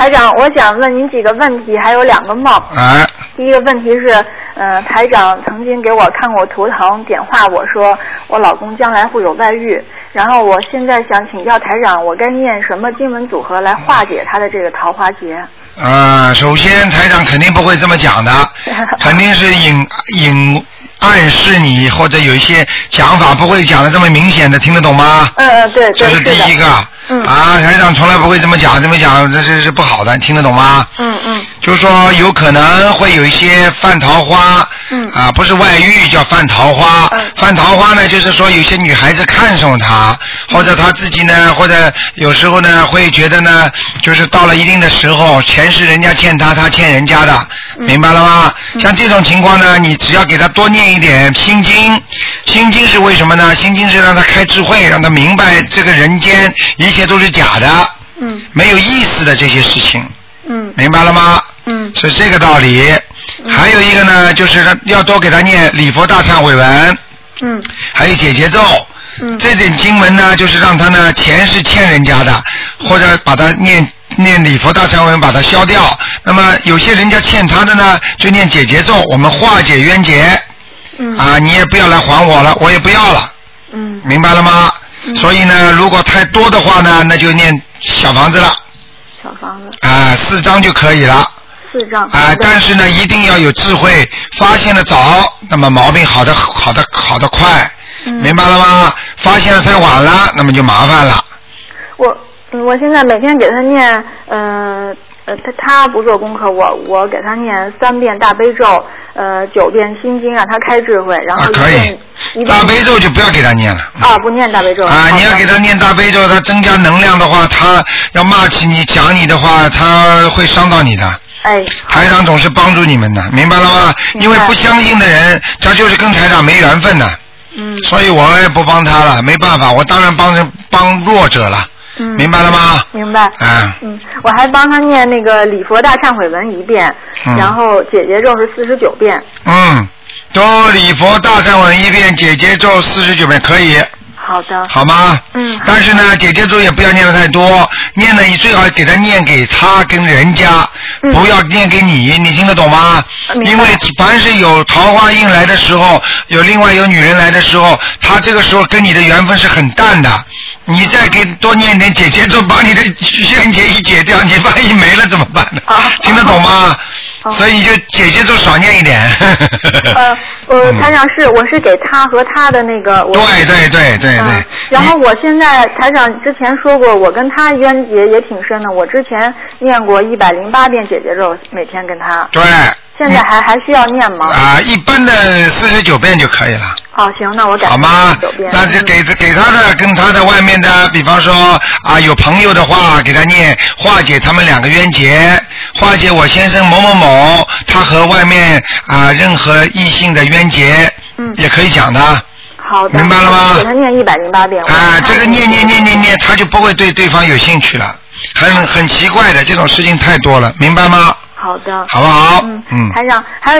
台长，我想问您几个问题，还有2个梦。第一个问题是，台长曾经给我看过图腾，点化我说我老公将来会有外遇，然后我现在想请教台长，我该念什么经文组合来化解他的这个桃花劫？ 首先台长肯定不会这么讲的，肯定是暗示你，或者有一些讲法不会讲的这么明显的，听得懂吗？ 对， 这是第一个。台长从来不会这么讲，这是不好的，听得懂吗？就是说有可能会有一些犯桃花，不是外遇叫犯桃花，犯桃花呢就是说有些女孩子看上他，或者他自己呢，或者有时候呢会觉得呢，就是到了一定的时候，前世人家欠他，他欠人家的，明白了吗？像这种情况呢，你只要给他多念一点心经，心经是为什么呢？心经是让他开智慧，让他明白这个人间一切都是假的，没有意思的这些事情，明白了吗？是这个道理。还有一个呢，就是要多给他念礼佛大忏悔文，还有解结咒，这点经文呢，就是让他呢钱是欠人家的，或者把他念礼佛大忏悔文把它消掉。那么有些人家欠他的呢，就念解结咒，我们化解冤结。你也不要来还我了，我也不要了。明白了吗？所以呢，如果太多的话呢，那就念小房子了。 小房子。 4张就可以了。4张。但是呢，一定要有智慧，发现的早，那么毛病好的快。明白了吗？发现的太晚了，那么就麻烦了。 我现在每天给他念，他不做功课，我给他念3遍大悲咒，9遍心经，让他开智慧，然后可以。大悲咒就不要给他念了。 不念大悲咒。 你要给他念大悲咒，他增加能量的话，他要骂起你、讲你的话，他会伤到你的。台长总是帮助你们的，明白了吗？因为不相信的人，他就是跟台长没缘分的。所以我也不帮他了，没办法，我当然帮弱者了。明白了吗？明白。 我还帮他念那个礼佛大忏悔文1遍，然后解结咒是49遍。 多礼佛大忏悔文1遍，解结咒49遍，可以。 好的。 好吗？但是呢，解结咒也不要念的太多，念的你最好给他念给他跟人家，不要念给你，你听得懂吗？因为凡是有桃花运来的时候，另外有女人来的时候，他这个时候跟你的缘分是很淡的。你再给多念点解结咒，把你的冤结一解掉，你万一没了怎么办呢？听得懂吗？所以就解结咒少念一点。 台长我是给他和他的那个。 对。 然后我现在台长之前说过，我跟他冤结也挺深的，我之前念过108遍解结咒，每天跟他。对。现在还需要念吗？ 一般的49遍就可以了。 行，那我改。 好吗？那就给他的跟他的外面的，比方说有朋友的话，给他念化解他们2个冤结，化解我先生某某某他和外面任何异性的冤结，也可以讲的。 好的。 明白了吗？ 给他念108遍。 这个念，他就不会对对方有兴趣了，很奇怪的，这种事情太多了，明白吗？ 好的。 好不好？ 台长还有